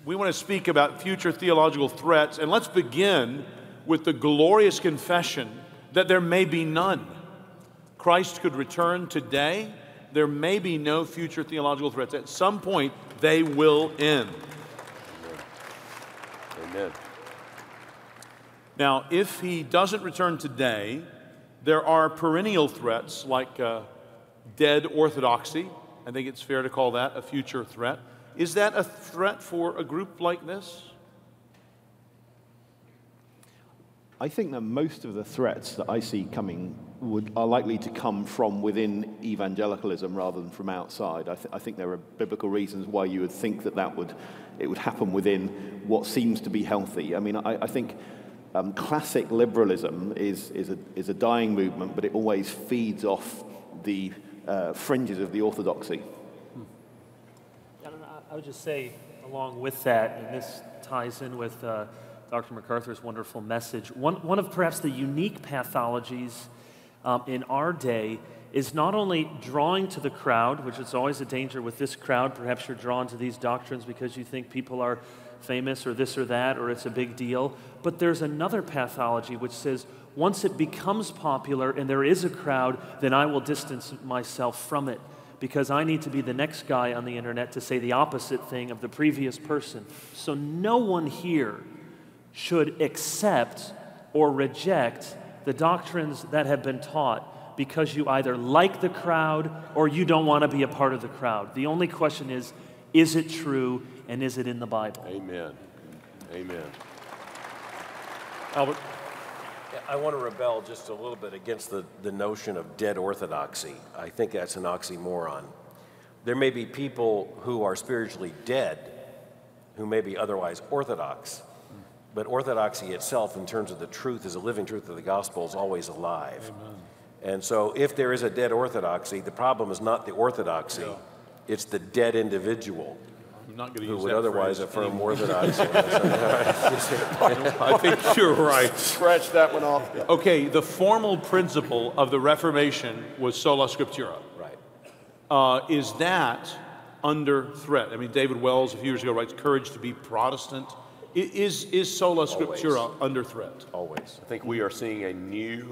We want to speak about future theological threats, and let's begin with the glorious confession that there may be none. Christ could return today. There may be no future theological threats. At some point, they will end. Amen. Now, if he doesn't return today, there are perennial threats like dead orthodoxy. I think it's fair to call that a future threat. Is that a threat for a group like this? I think that most of the threats that I see coming are likely to come from within evangelicalism rather than from outside. I think there are biblical reasons why you would think that it would happen within what seems to be healthy. I mean, I think classic liberalism is a dying movement, but it always feeds off the fringes of the orthodoxy. I would just say, along with that, and this ties in with Dr. MacArthur's wonderful message, one of perhaps the unique pathologies in our day is not only drawing to the crowd, which is always a danger with this crowd. Perhaps you're drawn to these doctrines because you think people are famous or this or that, or it's a big deal. But there's another pathology which says, once it becomes popular and there is a crowd, then I will distance myself from it, because I need to be the next guy on the internet to say the opposite thing of the previous person. So no one here should accept or reject the doctrines that have been taught because you either like the crowd or you don't want to be a part of the crowd. The only question is it true, and is it in the Bible? Amen. Amen. Albert? I want to rebel just a little bit against the notion of dead orthodoxy. I think that's an oxymoron. There may be people who are spiritually dead who may be otherwise orthodox, but orthodoxy itself, in terms of the truth, as a living truth of the gospel, is always alive. Amen. And so if there is a dead orthodoxy, the problem is not the orthodoxy, it's the dead individual. Not going to who use would that otherwise phrase affirm anymore. orthodoxy. I think you're right. Scratch that one off. Okay, the formal principle of the Reformation was sola scriptura. Right. Is that under threat? I mean, David Wells a few years ago writes, "Courage to be Protestant." Is sola scriptura under threat? Always. I think we are seeing a new,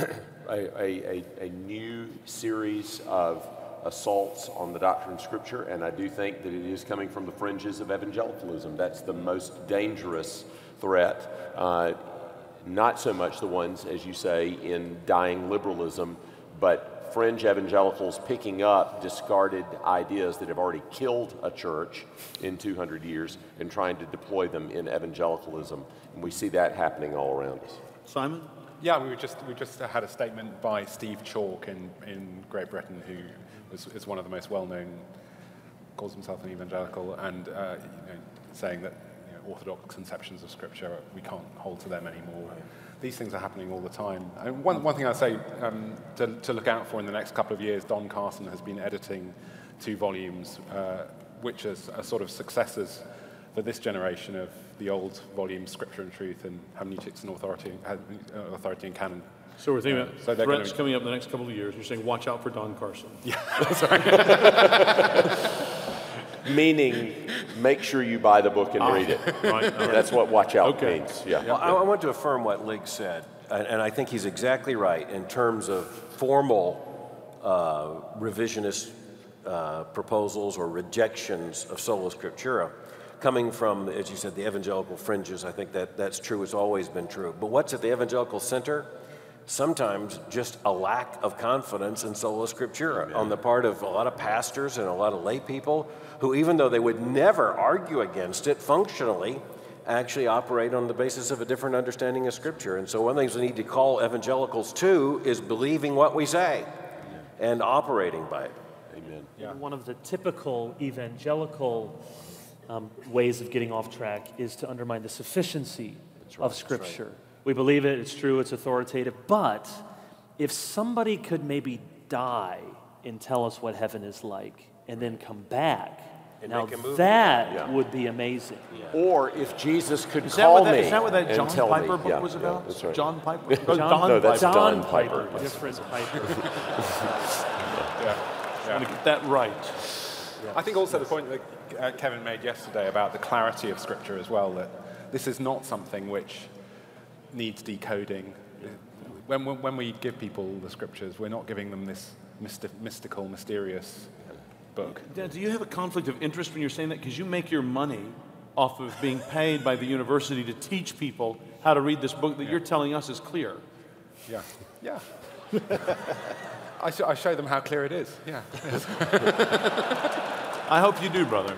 a new series of assaults on the doctrine of Scripture, and I do think that it is coming from the fringes of evangelicalism. That's the most dangerous threat. Not so much the ones, as you say, in dying liberalism, but fringe evangelicals picking up discarded ideas that have already killed a church in 200 years and trying to deploy them in evangelicalism. And we see that happening all around us. Simon? Yeah, we just had a statement by Steve Chalke in Great Britain, who is one of the most well-known, calls himself an evangelical, and saying that orthodox conceptions of Scripture, we can't hold to them anymore. These things are happening all the time. And one thing I'd say to look out for in the next couple of years, Don Carson has been editing 2 volumes, which are sort of successors for this generation of the old volumes, Scripture and Truth, and Hermeneutics and Authority and Canon. So we're thinking about they're threats coming up in the next couple of years. You're saying, watch out for Don Carson. Yeah, Meaning, make sure you buy the book and read it. Right. That's what watch out means. Yeah. Well, I want to affirm what Lig said, and I think he's exactly right in terms of formal revisionist proposals or rejections of sola scriptura. Coming from, as you said, the evangelical fringes, I think that's true. It's always been true. But what's at the evangelical center? Sometimes just a lack of confidence in sola scriptura on the part of a lot of pastors and a lot of lay people who, even though they would never argue against it functionally, actually operate on the basis of a different understanding of Scripture. And so one of the things we need to call evangelicals to is believing what we say and operating by it. Amen. Yeah. One of the typical evangelical ways of getting off track is to undermine the sufficiency of Scripture. We believe it, it's true, it's authoritative, but if somebody could maybe die and tell us what heaven is like and then come back, And now make a movie. that would be amazing. Or if Jesus could Is call that me is that what that and John tell Piper me. book was about? that's right. John Piper? No, that's Don Piper. Different Piper. I want to get that right. I think also the point that Kevin made yesterday about the clarity of Scripture as well, that this is not something which needs decoding. When we give people the Scriptures, we're not giving them this mystical, mysterious book. Dad, do you have a conflict of interest when you're saying that? Because you make your money off of being paid by the university to teach people how to read this book that you're telling us is clear. Yeah. I show them how clear it is. Yeah. I hope you do, brother.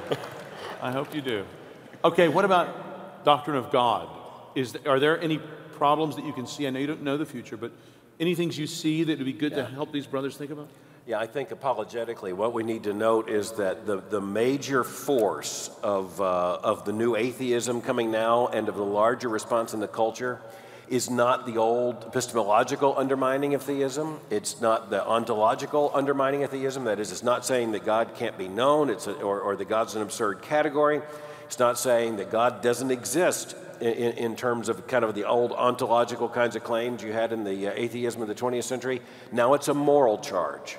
I hope you do. Okay, what about doctrine of God? Are there any problems that you can see? I know you don't know the future, but any things you see that would be good to help these brothers think about? Yeah, I think apologetically, what we need to note is that the major force of the new atheism coming now and of the larger response in the culture is not the old epistemological undermining of theism. It's not the ontological undermining of theism. That is, it's not saying that God can't be known or that God's an absurd category. It's not saying that God doesn't exist in terms of kind of the old ontological kinds of claims you had in the atheism of the 20th century. Now it's a moral charge.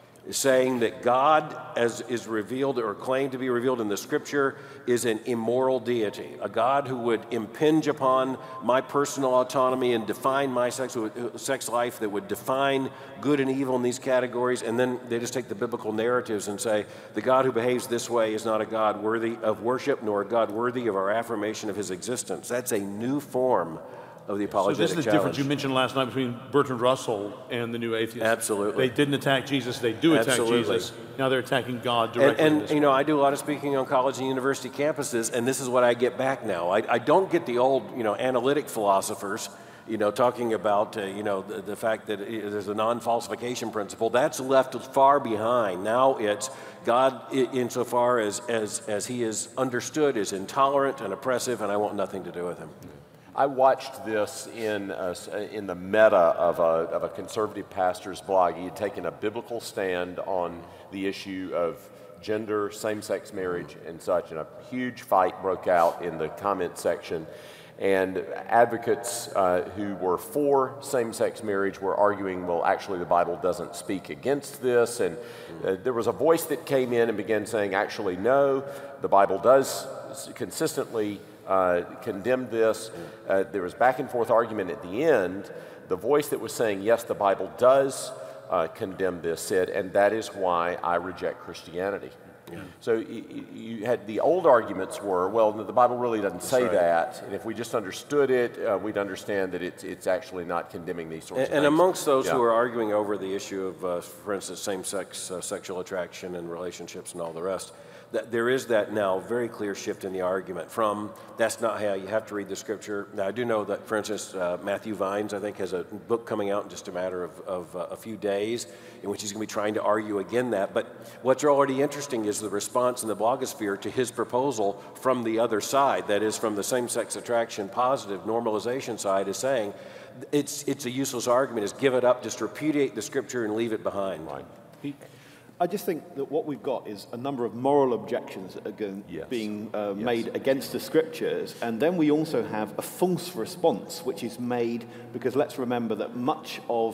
Saying that God, as is revealed or claimed to be revealed in the Scripture, is an immoral deity, a God who would impinge upon my personal autonomy and define my sex life, that would define good and evil in these categories, and then they just take the biblical narratives and say, the God who behaves this way is not a God worthy of worship, nor a God worthy of our affirmation of his existence. That's a new form of the apologetic So this is the challenge. difference you mentioned last night between Bertrand Russell and the new atheists. Absolutely. They didn't attack Jesus, they do attack Absolutely. Jesus. Now they're attacking God directly. And you know, I do a lot of speaking on college and university campuses, and this is what I get back now. I don't get the old, analytic philosophers, talking about, the fact that there's a non-falsification principle. That's left far behind. Now it's God, insofar as he is understood, is intolerant and oppressive, and I want nothing to do with him. I watched this in the meta of a conservative pastor's blog. He had taken a biblical stand on the issue of gender, same-sex marriage, and such, and a huge fight broke out in the comment section. And advocates who were for same-sex marriage were arguing, well, actually the Bible doesn't speak against this. And there was a voice that came in and began saying, actually, no, the Bible does consistently condemned this. There was back and forth argument at the end. The voice that was saying, yes, the Bible does condemn this said, and that is why I reject Christianity. Yeah. So you had the old arguments were, well, the Bible really doesn't say that, and if we just understood it, we'd understand that it's actually not condemning these sorts of things. And amongst those who are arguing over the issue of, for instance, same-sex sexual attraction and relationships and all the rest, there is that now very clear shift in the argument from that's not how you have to read the Scripture. Now, I do know that, for instance, Matthew Vines, I think, has a book coming out in just a matter of a few days in which he's going to be trying to argue again that. But what's already interesting is the response in the blogosphere to his proposal from the other side, that is, from the same-sex attraction positive normalization side, is saying it's a useless argument, is give it up, just repudiate the Scripture and leave it behind. Right. I just think that what we've got is a number of moral objections that are being made against the Scriptures, and then we also have a false response which is made because let's remember that much of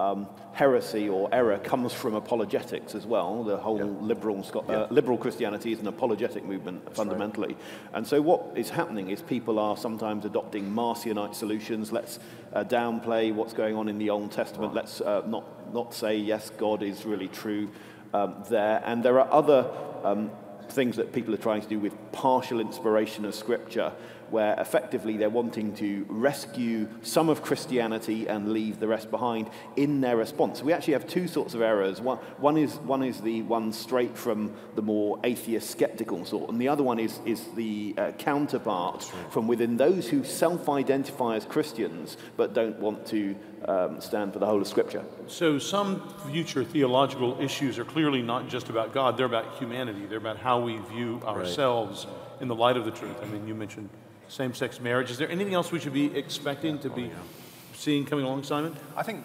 heresy or error comes from apologetics as well. The whole liberal Christianity is an apologetic movement fundamentally. Right. And so what is happening is people are sometimes adopting Marcionite solutions. Let's downplay what's going on in the Old Testament. Let's not say, yes, God is really true. There, and there are other things that people are trying to do with partial inspiration of Scripture, where effectively they're wanting to rescue some of Christianity and leave the rest behind in their response. We actually have two sorts of errors. One is the one straight from the more atheist skeptical sort, and the other one is the counterpart from within those who self-identify as Christians but don't want to stand for the whole of Scripture. So some future theological issues are clearly not just about God, they're about humanity. They're about how we view ourselves in the light of the truth. I mean, you mentioned same-sex marriage. Is there anything else we should be expecting to be seeing coming along, Simon? I think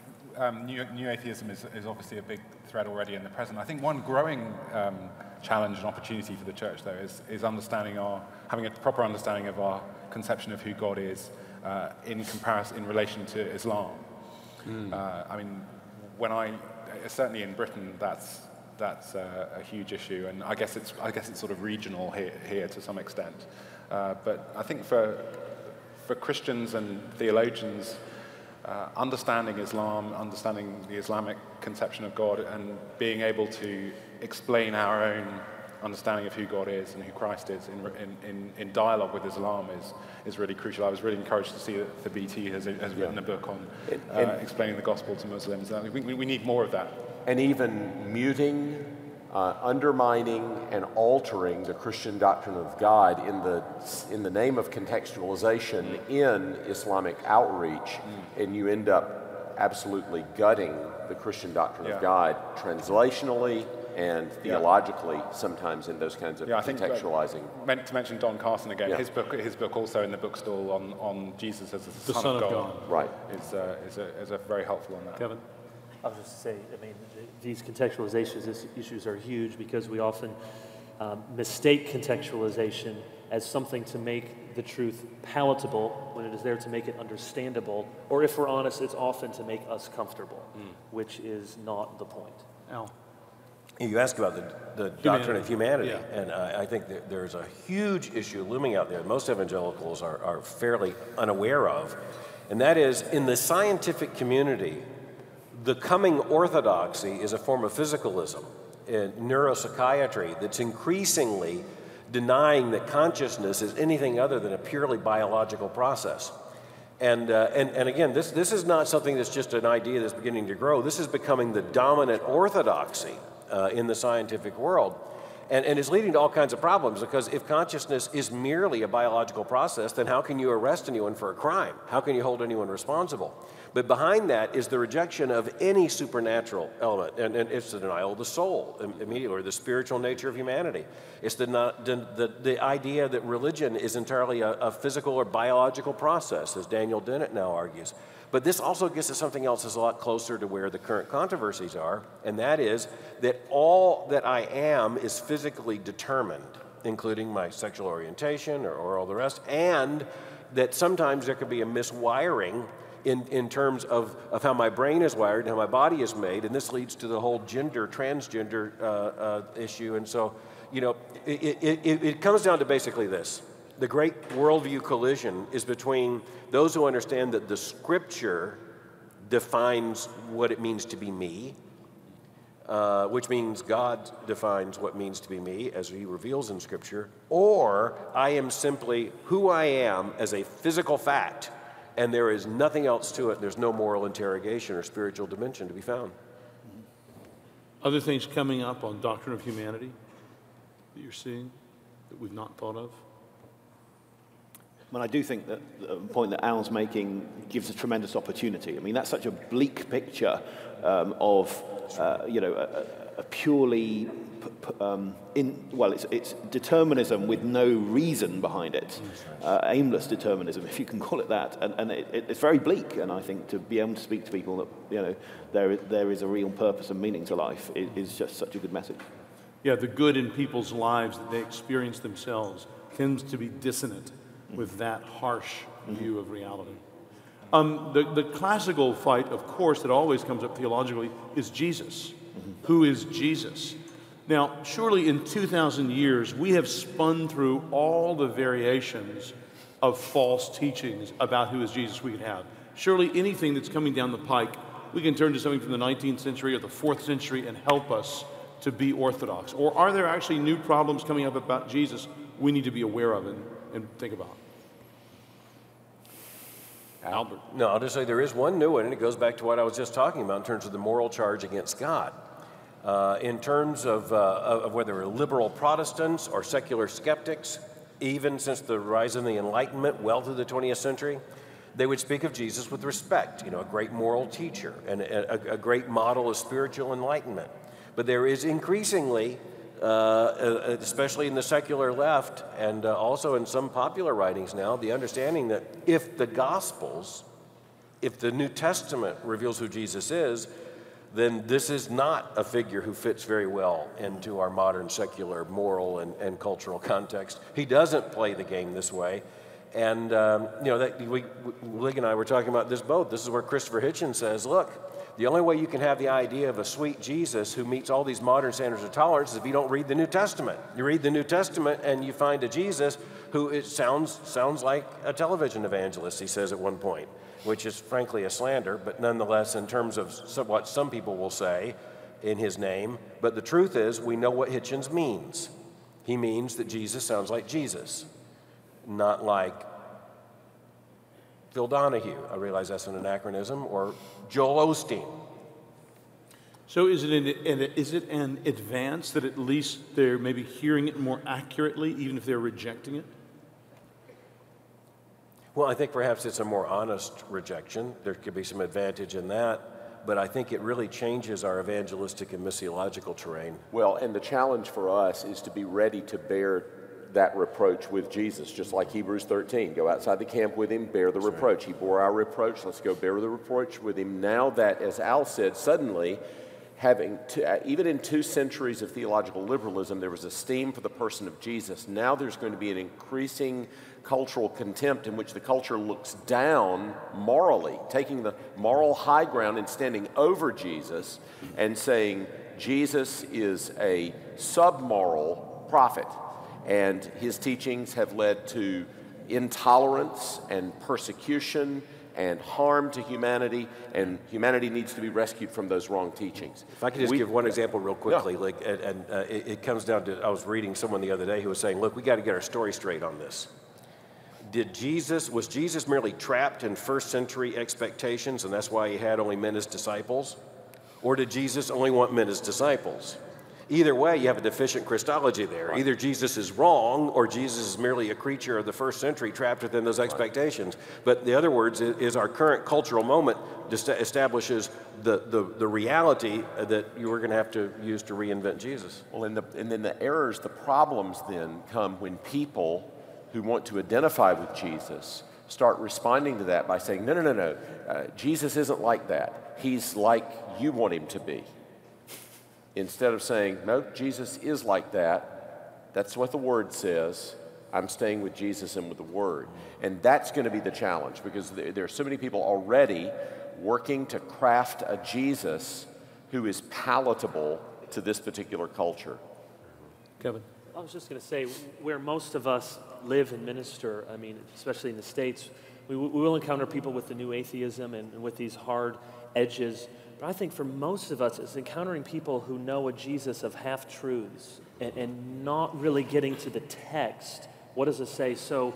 new atheism is obviously a big threat already in the present. I think one growing challenge and opportunity for the church, though, is having a proper understanding of our conception of who God is in relation to Islam. I mean, certainly in Britain, that's that's a huge issue, and I guess it's sort of regional here to some extent. But I think for Christians and theologians, understanding Islam, understanding the Islamic conception of God, and being able to explain our own understanding of who God is and who Christ is in dialogue with Islam is really crucial. I was really encouraged to see that the BT has written a book on explaining the gospel to Muslims. We need more of that. And even muting, undermining, and altering the Christian doctrine of God in the name of contextualization in Islamic outreach, and you end up absolutely gutting the Christian doctrine of God translationally and theologically, sometimes in those kinds of contextualizing. Meant to mention Don Carson again. His book also in the bookstall on Jesus as the Son of God. Right. Is a very helpful on that. Kevin? I was just to say, I mean, these contextualization issues are huge because we often mistake contextualization as something to make the truth palatable when it is there to make it understandable, or if we're honest, it's often to make us comfortable, which is not the point. Al? You asked about the doctrine of humanity, and I think that there's a huge issue looming out there most evangelicals are fairly unaware of, and that is, in the scientific community, the coming orthodoxy is a form of physicalism in neuropsychiatry that's increasingly denying that consciousness is anything other than a purely biological process. And again, this is not something that's just an idea that's beginning to grow. This is becoming the dominant orthodoxy in the scientific world. And it's leading to all kinds of problems, because if consciousness is merely a biological process, then how can you arrest anyone for a crime? How can you hold anyone responsible? But behind that is the rejection of any supernatural element, and it's the denial of the soul immediately, or the spiritual nature of humanity. It's the idea that religion is entirely a physical or biological process, as Daniel Dennett now argues. But this also gets to something else that's a lot closer to where the current controversies are, and that is that all that I am is physically determined, including my sexual orientation or all the rest, and that sometimes there could be a miswiring in terms of how my brain is wired and how my body is made, and this leads to the whole transgender issue. And so, you know, it comes down to basically this. The great worldview collision is between those who understand that the Scripture defines what it means to be me, which means God defines what it means to be me as He reveals in Scripture, or I am simply who I am as a physical fact, and there is nothing else to it. There's no moral interrogation or spiritual dimension to be found. Other things coming up on doctrine of humanity that you're seeing that we've not thought of? I mean, I do think that the point that Al's making gives a tremendous opportunity. I mean, that's such a bleak picture of, a purely, it's determinism with no reason behind it, aimless determinism, if you can call it that, and it's very bleak. And I think to be able to speak to people that, there is a real purpose and meaning to life is just such a good message. Yeah, the good in people's lives that they experience themselves tends to be dissonant with that harsh view of reality. The classical fight, of course, that always comes up theologically is Jesus. Who is Jesus? Now, surely in 2,000 years, we have spun through all the variations of false teachings about who is Jesus we could have. Surely anything that's coming down the pike, we can turn to something from the 19th century or the 4th century and help us to be orthodox. Or are there actually new problems coming up about Jesus we need to be aware of and think about? Albert. No, I'll just say there is one new one, and it goes back to what I was just talking about in terms of the moral charge against God. In terms of whether we're liberal Protestants or secular skeptics, even since the rise of the Enlightenment well through the 20th century, they would speak of Jesus with respect, a great moral teacher and a great model of spiritual enlightenment. But there is increasingly, especially in the secular left and also in some popular writings now, the understanding that if the Gospels, if the New Testament reveals who Jesus is, then this is not a figure who fits very well into our modern secular moral and cultural context. He doesn't play the game this way. And, Lig and I were talking about this both. This is where Christopher Hitchens says, look, The only way you can have the idea of a sweet Jesus who meets all these modern standards of tolerance is if you don't read the New Testament. You read the New Testament and you find a Jesus who it sounds like a television evangelist, he says at one point, which is frankly a slander, but nonetheless in terms of what some people will say in his name. But the truth is, we know what Hitchens means. He means that Jesus sounds like Jesus, not like Phil Donahue. I realize that's an anachronism, or Joel Osteen. So is it an advance that at least they're maybe hearing it more accurately, even if they're rejecting it? Well, I think perhaps it's a more honest rejection. There could be some advantage in that, but I think it really changes our evangelistic and missiological terrain. Well, and the challenge for us is to be ready to bear that reproach with Jesus, just like Hebrews 13. Go outside the camp with him, bear the reproach. He bore our reproach. Let's go bear the reproach with him. Now that, as Al said, suddenly, even in 2 centuries of theological liberalism, there was esteem for the person of Jesus. Now there's going to be an increasing cultural contempt in which the culture looks down morally, taking the moral high ground and standing over Jesus and saying Jesus is a submoral prophet. And his teachings have led to intolerance and persecution and harm to humanity, and humanity needs to be rescued from those wrong teachings. If I could just give one example real quickly, it comes down to, I was reading someone the other day who was saying, look, we got to get our story straight on this. Was Jesus merely trapped in first century expectations, and that's why he had only men as disciples? Or did Jesus only want men as disciples? Either way, you have a deficient Christology there. Right. Either Jesus is wrong or Jesus is merely a creature of the first century trapped within those expectations. But the other words is our current cultural moment establishes the reality that you were going to have to use to reinvent Jesus. Well, and then the errors, the problems then come when people who want to identify with Jesus start responding to that by saying, no, Jesus isn't like that. He's like you want him to be. Instead of saying, no, Jesus is like that. That's what the Word says. I'm staying with Jesus and with the Word. And that's going to be the challenge, because there are so many people already working to craft a Jesus who is palatable to this particular culture. Kevin? I was just going to say, where most of us live and minister, I mean, especially in the States, we will encounter people with the new atheism and with these hard edges. But I think for most of us, it's encountering people who know a Jesus of half-truths and not really getting to the text. What does it say? So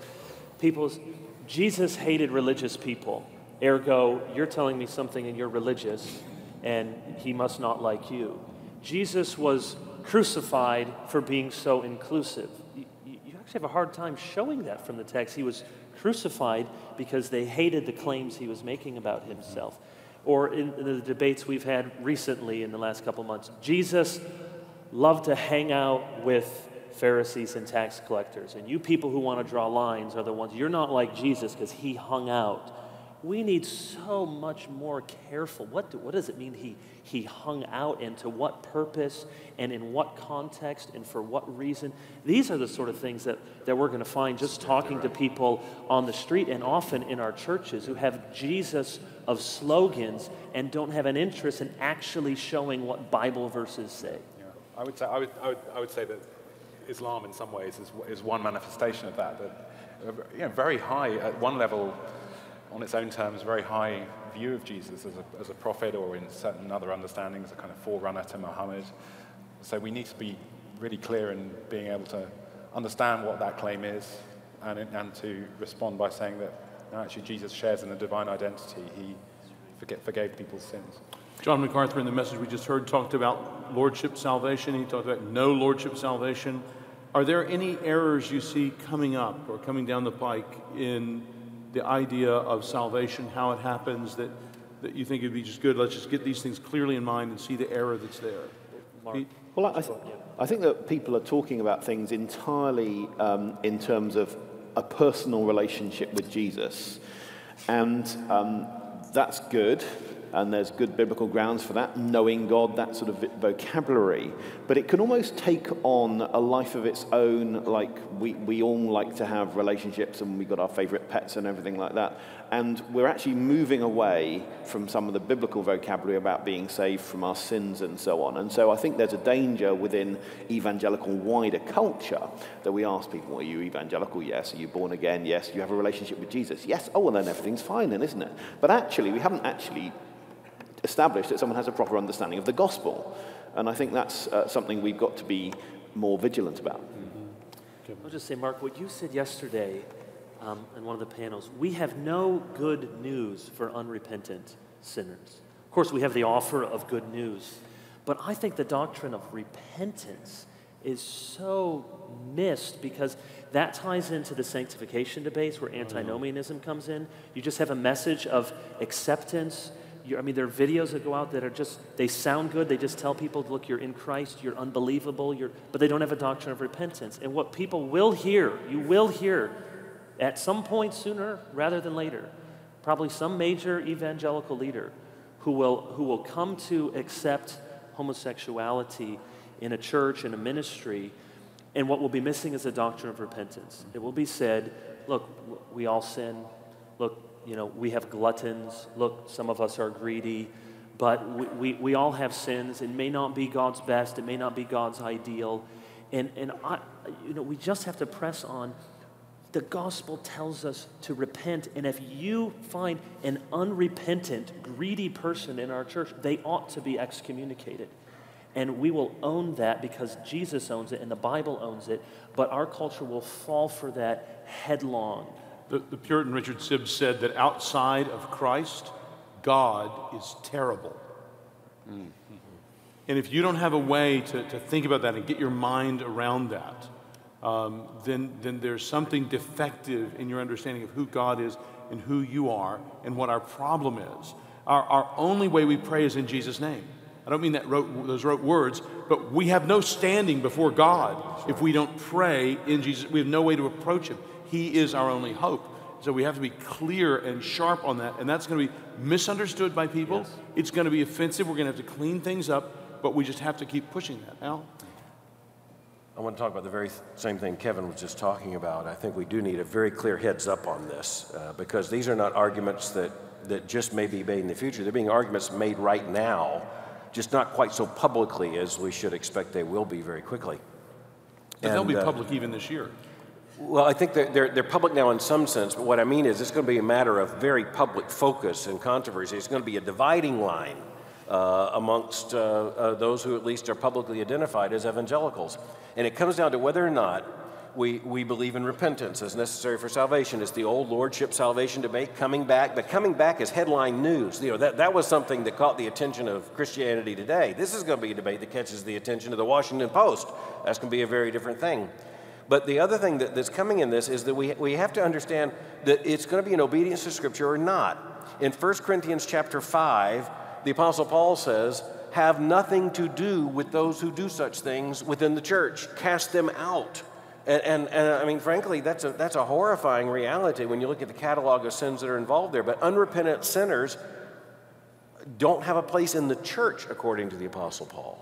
Jesus hated religious people. Ergo, you're telling me something and you're religious, and he must not like you. Jesus was crucified for being so inclusive. You actually have a hard time showing that from the text. He was crucified because they hated the claims he was making about himself. Or in the debates we've had recently in the last couple months, Jesus loved to hang out with Pharisees and tax collectors. And you people who want to draw lines are the ones, you're not like Jesus because he hung out. We need so much more careful. What does it mean he hung out, and to what purpose and in what context and for what reason? These are the sort of things that we're going to find just talking to people on the street and often in our churches who have Jesus of slogans and don't have an interest in actually showing what Bible verses say. Yeah. I would say that Islam in some ways is one manifestation of that. That very high at one level, on its own terms, very high view of Jesus as a prophet, or in certain other understandings, a kind of forerunner to Muhammad. So we need to be really clear in being able to understand what that claim is, and to respond by saying that no, actually Jesus shares in the divine identity. He forgave people's sins. John MacArthur, in the message we just heard, talked about lordship salvation. He talked about no lordship salvation. Are there any errors you see coming up or coming down the pike in the idea of salvation, how it happens, that you think it'd be just good? Let's just get these things clearly in mind and see the error that's there. Pete? Well, I think that people are talking about things entirely in terms of a personal relationship with Jesus. And that's good. and there's good biblical grounds for that, knowing God, that sort of vocabulary. But it can almost take on a life of its own, like we all like to have relationships and we've got our favorite pets and everything like that. And we're actually moving away from some of the biblical vocabulary about being saved from our sins and so on. And so I think there's a danger within evangelical wider culture that we ask people, are you evangelical? Yes. Are you born again? Yes. Do you have a relationship with Jesus? Yes. Oh, well, then everything's fine then, isn't it? But actually, we haven't actually established that someone has a proper understanding of the gospel. And I think that's something we've got to be more vigilant about. I'll just say, Mark, what you said yesterday in one of the panels, we have no good news for unrepentant sinners. Of course, we have the offer of good news, but I think the doctrine of repentance is so missed because that ties into the sanctification debates where antinomianism comes in. You just have a message of acceptance. There are videos that go out that are just, they sound good. They just tell people, look, you're in Christ, you're unbelievable, but they don't have a doctrine of repentance. And what people will hear, you will hear at some point sooner rather than later, probably some major evangelical leader who will come to accept homosexuality in a church, in a ministry, and what will be missing is a doctrine of repentance. It will be said, look, we all sin. Look, we have gluttons. Look, some of us are greedy, but we all have sins. It may not be God's best. It may not be God's ideal. And we just have to press on. The gospel tells us to repent, and if you find an unrepentant, greedy person in our church, they ought to be excommunicated. And we will own that because Jesus owns it and the Bible owns it, but our culture will fall for that headlong. The Puritan Richard Sibbes said that outside of Christ, God is terrible. Mm-hmm. And if you don't have a way to think about that and get your mind around that, then there's something defective in your understanding of who God is and who you are and what our problem is. Our only way we pray is in Jesus' name. I don't mean those rote words, but we have no standing before God if we don't pray in Jesus. We have no way to approach him. He is our only hope. So we have to be clear and sharp on that, and that's going to be misunderstood by people. Yes. It's going to be offensive. We're going to have to clean things up, but we just have to keep pushing that. Al? I want to talk about the very same thing Kevin was just talking about. I think we do need a very clear heads up on this because these are not arguments that just may be made in the future. They're being arguments made right now, just not quite so publicly as we should expect they will be very quickly. And they'll be public even this year. Well, I think they're public now in some sense, but what I mean is it's going to be a matter of very public focus and controversy. It's going to be a dividing line amongst those who at least are publicly identified as evangelicals. And it comes down to whether or not we believe in repentance as necessary for salvation. It's the old lordship salvation debate coming back, but coming back as headline news. That was something that caught the attention of Christianity Today. This is going to be a debate that catches the attention of the Washington Post. That's going to be a very different thing. But the other thing that's coming in this is that we have to understand that it's going to be in obedience to Scripture or not. In 1 Corinthians chapter 5, the Apostle Paul says, have nothing to do with those who do such things within the church. Cast them out. And I mean, frankly, that's a horrifying reality when you look at the catalog of sins that are involved there. But unrepentant sinners don't have a place in the church, according to the Apostle Paul.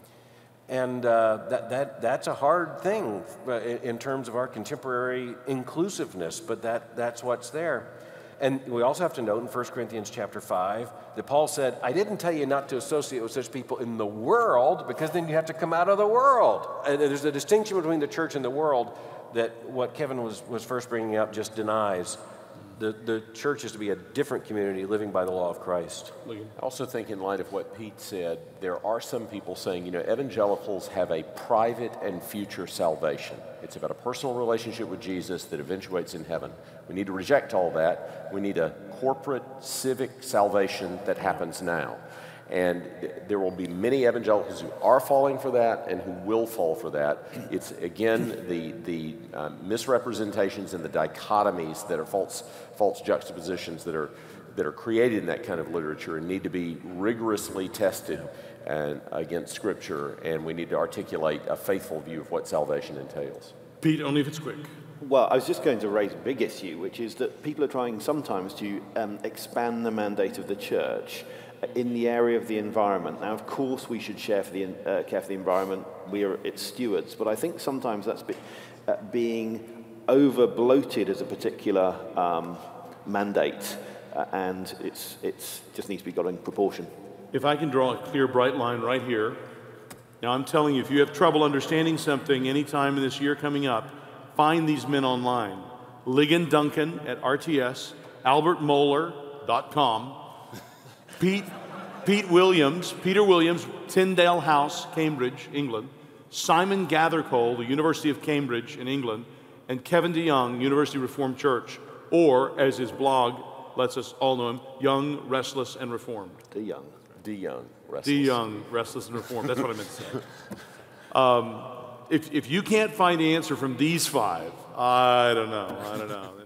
And that's a hard thing in terms of our contemporary inclusiveness, but that's what's there. And we also have to note in 1 Corinthians chapter 5 that Paul said, I didn't tell you not to associate with such people in the world, because then you have to come out of the world. And there's a distinction between the church and the world that what Kevin was first bringing up just denies. The church is to be a different community living by the law of Christ. I also think in light of what Pete said, there are some people saying, evangelicals have a private and future salvation. It's about a personal relationship with Jesus that eventuates in heaven. We need to reject all that. We need a corporate, civic salvation that happens now. And there will be many evangelicals who are falling for that and who will fall for that. It's, again, the misrepresentations and the dichotomies that are false juxtapositions that are created in that kind of literature and need to be rigorously tested against Scripture, and we need to articulate a faithful view of what salvation entails. Pete, only if it's quick. Well, I was just going to raise a big issue, which is that people are trying sometimes to expand the mandate of the church in the area of the environment. Now, of course, we should care for the environment. We are its stewards, but I think sometimes that's being over bloated as a particular mandate, and it's just needs to be got in proportion. If I can draw a clear, bright line right here. Now, I'm telling you, if you have trouble understanding something anytime in this year coming up, find these men online. Ligon Duncan at RTS, albertmoeller.com, Peter Williams, Tyndale House, Cambridge, England, Simon Gathercole, the University of Cambridge in England, and Kevin DeYoung, University Reformed Church, or, as his blog lets us all know him, Young, Restless, and Reformed. DeYoung, Restless. DeYoung, Restless, and Reformed. That's what I meant to say. If you can't find the answer from these five, I don't know.